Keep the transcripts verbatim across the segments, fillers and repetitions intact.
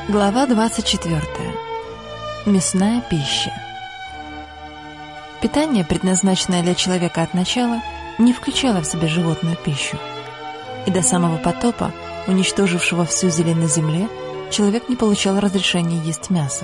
Глава двадцать четвёртая. Мясная пища. Питание, предназначенное для человека от начала, не включало в себя животную пищу. И до самого потопа, уничтожившего всю зелень на земле, человек не получал разрешения есть мясо.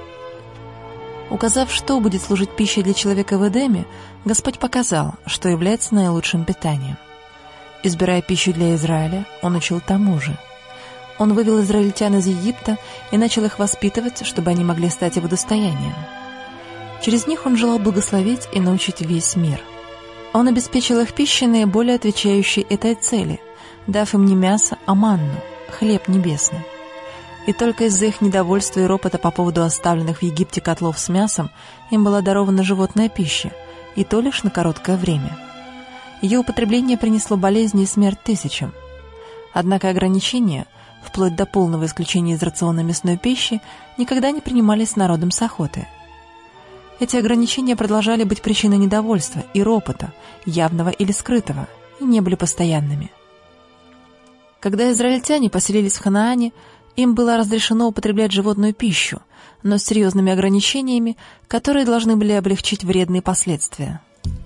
Указав, что будет служить пищей для человека в Эдеме, Господь показал, что является наилучшим питанием. Избирая пищу для Израиля, Он учил тому же. Он вывел израильтян из Египта и начал их воспитывать, чтобы они могли стать его достоянием. Через них он желал благословить и научить весь мир. Он обеспечил их пищей, наиболее отвечающей этой цели, дав им не мясо, а манну, хлеб небесный. И только из-за их недовольства и ропота по поводу оставленных в Египте котлов с мясом им была дарована животная пища, и то лишь на короткое время. Ее употребление принесло болезни и смерть тысячам. Однако ограничения, вплоть до полного исключения из рациона мясной пищи, никогда не принимались с народом с охоты. Эти ограничения продолжали быть причиной недовольства и ропота, явного или скрытого, и не были постоянными. Когда израильтяне поселились в Ханаане, им было разрешено употреблять животную пищу, но с серьезными ограничениями, которые должны были облегчить вредные последствия.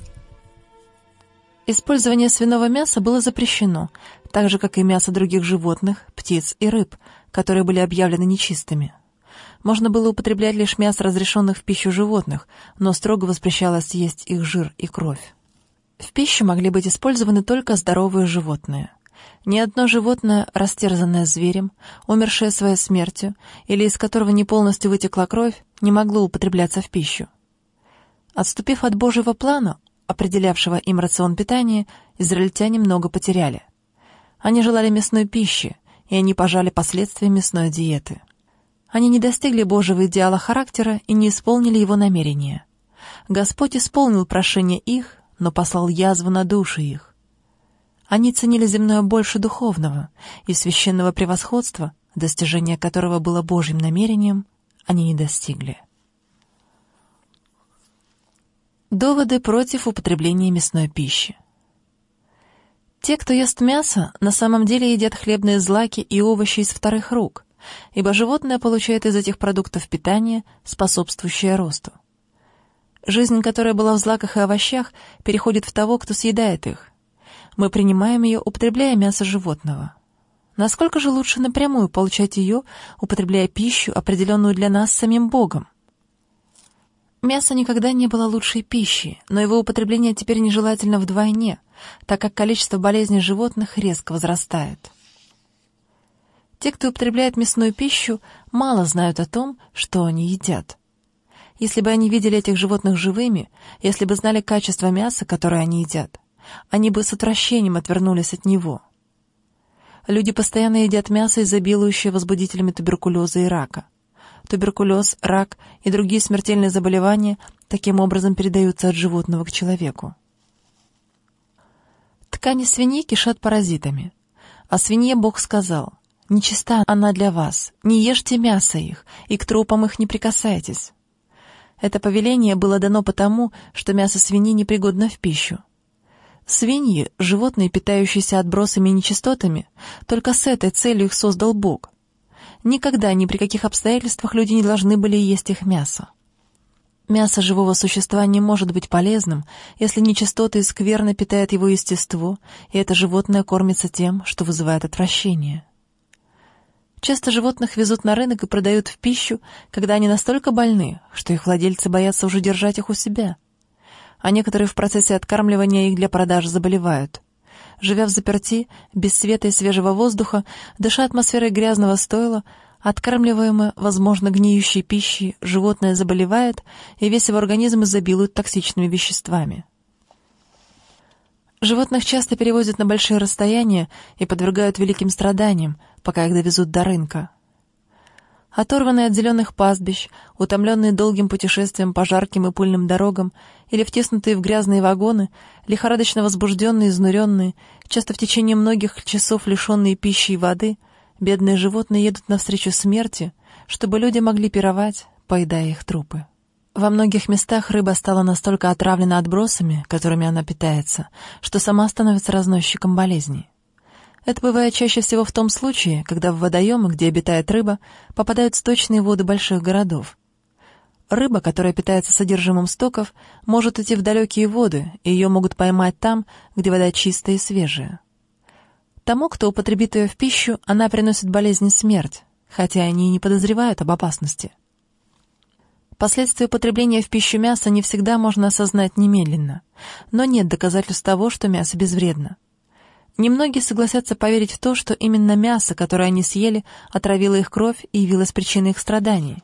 Использование свиного мяса было запрещено, так же, как и мясо других животных, птиц и рыб, которые были объявлены нечистыми. Можно было употреблять лишь мясо разрешенных в пищу животных, но строго воспрещалось есть их жир и кровь. В пищу могли быть использованы только здоровые животные. Ни одно животное, растерзанное зверем, умершее своей смертью, или из которого не полностью вытекла кровь, не могло употребляться в пищу. Отступив от Божьего плана, определявшего им рацион питания, израильтяне много потеряли. Они желали мясной пищи, и они пожали последствия мясной диеты. Они не достигли Божьего идеала характера и не исполнили его намерения. Господь исполнил прошение их, но послал язву на души их. Они ценили земное больше духовного, и священного превосходства, достижение которого было Божьим намерением, они не достигли. Доводы против употребления мясной пищи. Те, кто ест мясо, на самом деле едят хлебные злаки и овощи из вторых рук, ибо животное получает из этих продуктов питание, способствующее росту. Жизнь, которая была в злаках и овощах, переходит в того, кто съедает их. Мы принимаем ее, употребляя мясо животного. Насколько же лучше напрямую получать ее, употребляя пищу, определенную для нас самим Богом? Мясо никогда не было лучшей пищей, но его употребление теперь нежелательно вдвойне, так как количество болезней животных резко возрастает. Те, кто употребляет мясную пищу, мало знают о том, что они едят. Если бы они видели этих животных живыми, если бы знали качество мяса, которое они едят, они бы с отвращением отвернулись от него. Люди постоянно едят мясо, изобилующее возбудителями туберкулеза и рака. Туберкулез, рак и другие смертельные заболевания таким образом передаются от животного к человеку. Ткани свиньи кишат паразитами. О свинье Бог сказал: «Нечиста она для вас, не ешьте мясо их, и к трупам их не прикасайтесь». Это повеление было дано потому, что мясо свиньи непригодно в пищу. Свиньи, животные, питающиеся отбросами и нечистотами, только с этой целью их создал Бог. Никогда, ни при каких обстоятельствах люди не должны были есть их мясо. Мясо живого существа не может быть полезным, если нечистоты и скверно питают его естество, и это животное кормится тем, что вызывает отвращение. Часто животных везут на рынок и продают в пищу, когда они настолько больны, что их владельцы боятся уже держать их у себя. А некоторые в процессе откармливания их для продажи заболевают. Живя взаперти, без света и свежего воздуха, дыша атмосферой грязного стойла, откармливаемое, возможно, гниющей пищей, животное заболевает, и весь его организм изобилует токсичными веществами. Животных часто перевозят на большие расстояния и подвергают великим страданиям, пока их довезут до рынка. Оторванные от зеленых пастбищ, утомленные долгим путешествием по жарким и пыльным дорогам или втиснутые в грязные вагоны, лихорадочно возбужденные, изнуренные, часто в течение многих часов лишенные пищи и воды, бедные животные едут навстречу смерти, чтобы люди могли пировать, поедая их трупы. Во многих местах рыба стала настолько отравлена отбросами, которыми она питается, что сама становится разносчиком болезней. Это бывает чаще всего в том случае, когда в водоемы, где обитает рыба, попадают сточные воды больших городов. Рыба, которая питается содержимым стоков, может идти в далекие воды, и ее могут поймать там, где вода чистая и свежая. Тому, кто употребит ее в пищу, она приносит болезнь и смерть, хотя они и не подозревают об опасности. Последствия употребления в пищу мяса не всегда можно осознать немедленно, но нет доказательств того, что мясо безвредно. Немногие согласятся поверить в то, что именно мясо, которое они съели, отравило их кровь и явилось причиной их страданий.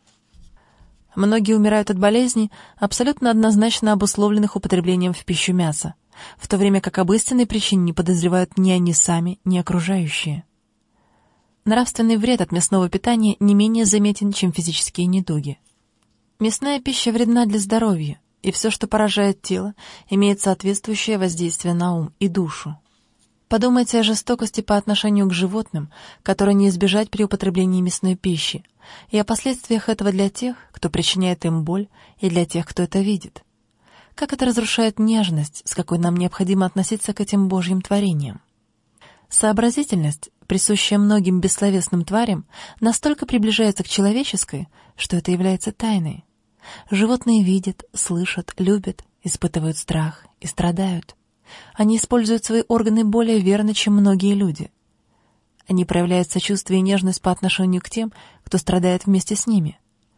Многие умирают от болезней, абсолютно однозначно обусловленных употреблением в пищу мяса, в то время как об истинной причине не подозревают ни они сами, ни окружающие. Нравственный вред от мясного питания не менее заметен, чем физические недуги. Мясная пища вредна для здоровья, и все, что поражает тело, имеет соответствующее воздействие на ум и душу. Подумайте о жестокости по отношению к животным, которой не избежать при употреблении мясной пищи, и о последствиях этого для тех, кто причиняет им боль, и для тех, кто это видит. Как это разрушает нежность, с какой нам необходимо относиться к этим Божьим творениям. Сообразительность, присущая многим бессловесным тварям, настолько приближается к человеческой, что это является тайной. Животные видят, слышат, любят, испытывают страх и страдают. Они используют свои органы более верно, чем многие люди. Они проявляют сочувствие и нежность по отношению к тем, кто страдает вместе с ними.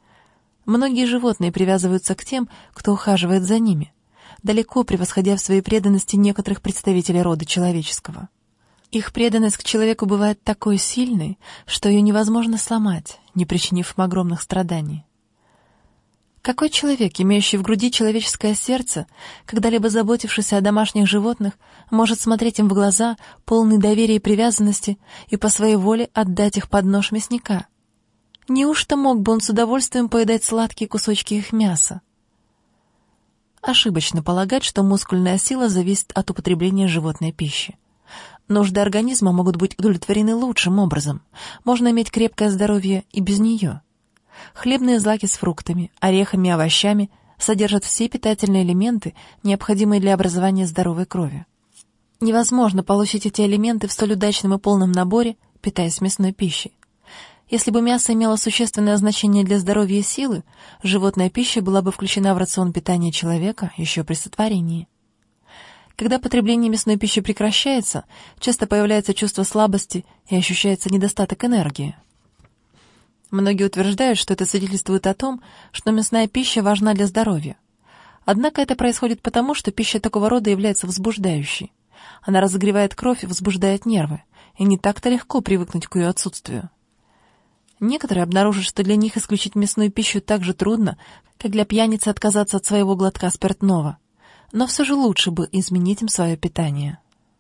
Многие животные привязываются к тем, кто ухаживает за ними, далеко превосходя в своей преданности некоторых представителей рода человеческого. Их преданность к человеку бывает такой сильной, что ее невозможно сломать, не причинив им огромных страданий. Какой человек, имеющий в груди человеческое сердце, когда-либо заботившийся о домашних животных, может смотреть им в глаза, полный доверия и привязанности, и по своей воле отдать их под нож мясника? Неужто мог бы он с удовольствием поедать сладкие кусочки их мяса? Ошибочно полагать, что мускульная сила зависит от употребления животной пищи. Нужды организма могут быть удовлетворены лучшим образом. Можно иметь крепкое здоровье и без нее. Хлебные злаки с фруктами, орехами и овощами содержат все питательные элементы, необходимые для образования здоровой крови. Невозможно получить эти элементы в столь удачном и полном наборе, питаясь мясной пищей. Если бы мясо имело существенное значение для здоровья и силы, животная пища была бы включена в рацион питания человека еще при сотворении. Когда потребление мясной пищи прекращается, часто появляется чувство слабости и ощущается недостаток энергии. Многие утверждают, что это свидетельствует о том, что мясная пища важна для здоровья. Однако это происходит потому, что пища такого рода является возбуждающей. Она разогревает кровь и возбуждает нервы, и не так-то легко привыкнуть к ее отсутствию. Некоторые обнаружат, что для них исключить мясную пищу так же трудно, как для пьяницы отказаться от своего глотка спиртного. Но все же лучше бы изменить им свое питание.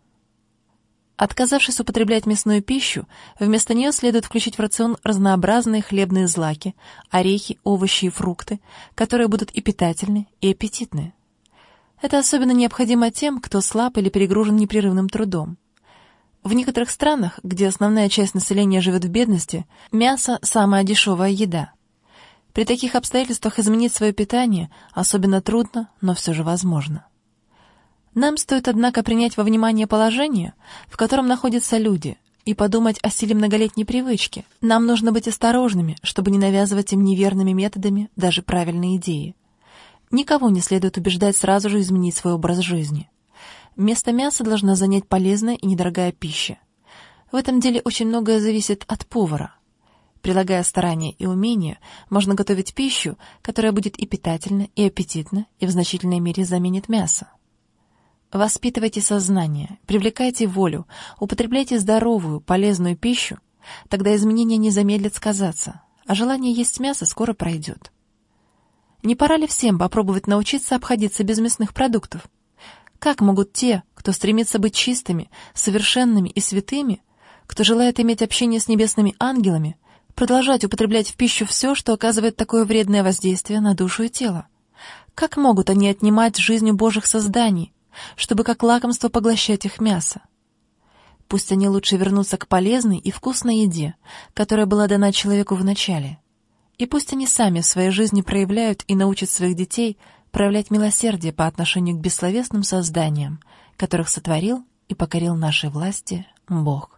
Отказавшись употреблять мясную пищу, вместо нее следует включить в рацион разнообразные хлебные злаки, орехи, овощи и фрукты, которые будут и питательны, и аппетитны. Это особенно необходимо тем, кто слаб или перегружен непрерывным трудом. В некоторых странах, где основная часть населения живет в бедности, мясо – самая дешевая еда. При таких обстоятельствах изменить свое питание особенно трудно, но все же возможно. Нам стоит, однако, принять во внимание положение, в котором находятся люди, и подумать о силе многолетней привычки. Нам нужно быть осторожными, чтобы не навязывать им неверными методами даже правильные идеи. Никого не следует убеждать сразу же изменить свой образ жизни. Место мяса должна занять полезная и недорогая пища. В этом деле очень многое зависит от повара. Прилагая старания и умения, можно готовить пищу, которая будет и питательна, и аппетитна, и в значительной мере заменит мясо. Воспитывайте сознание, привлекайте волю, употребляйте здоровую, полезную пищу, тогда изменения не замедлят сказаться, а желание есть мясо скоро пройдет. Не пора ли всем попробовать научиться обходиться без мясных продуктов? Как могут те, кто стремится быть чистыми, совершенными и святыми, кто желает иметь общение с небесными ангелами, продолжать употреблять в пищу все, что оказывает такое вредное воздействие на душу и тело? Как могут они отнимать жизнь у Божьих созданий, чтобы как лакомство поглощать их мясо? Пусть они лучше вернутся к полезной и вкусной еде, которая была дана человеку вначале. И пусть они сами в своей жизни проявляют и научат своих детей проявлять милосердие по отношению к бессловесным созданиям, которых сотворил и покорил нашей власти Бог.